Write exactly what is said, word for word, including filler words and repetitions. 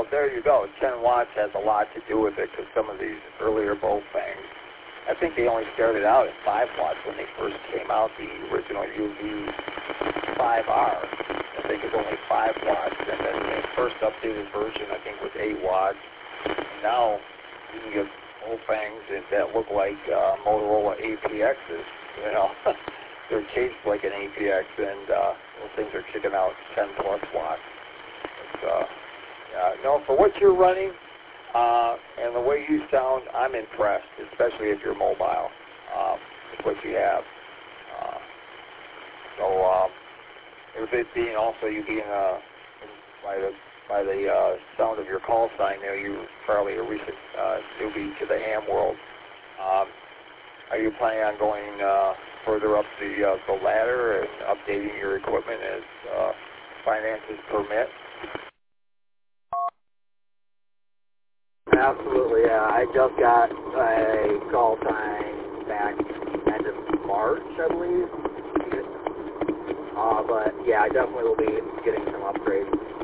there you go. ten watts has a lot to do with it because some of these earlier Baofengs, I think they only started out at five watts when they first came out. The original U V five R, I think, is only five watts. And then the first updated version, I think, was eight watts. Now you can get Baofengs that look like uh, Motorola A P Xs. You know, they're caged like an A P X, and uh, those things are kicking out ten plus watts. But, uh, yeah, no, for what you're running uh, and the way you sound, I'm impressed, especially if you're mobile uh, with what you have. Uh, so, um, with it being also you being uh, by the by the uh, sound of your call sign there, you're probably a recent uh, newbie to the ham world. Um, are you planning on going uh, further up the uh, the ladder and updating your equipment as uh, finances permit? Absolutely, yeah. I just got a call sign back end of March, I believe. Uh, but yeah, I definitely will be getting some upgrades